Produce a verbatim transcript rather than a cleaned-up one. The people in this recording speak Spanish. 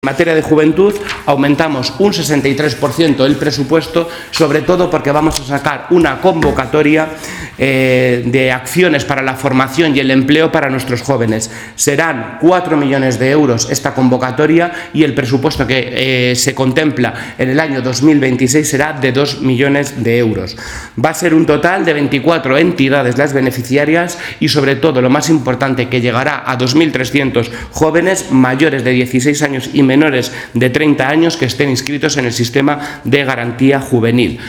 En materia de juventud aumentamos un sesenta y tres por ciento el presupuesto, sobre todo porque vamos a sacar una convocatoria eh, de acciones para la formación y el empleo para nuestros jóvenes. Serán cuatro millones de euros esta convocatoria y el presupuesto que eh, se contempla en el año dos mil veintiséis será de dos millones de euros. Va a ser un total de veinticuatro entidades las beneficiarias y, sobre todo, lo más importante, que llegará a dos mil trescientos jóvenes mayores de dieciséis años y menores de treinta años que estén inscritos en el sistema de garantía juvenil.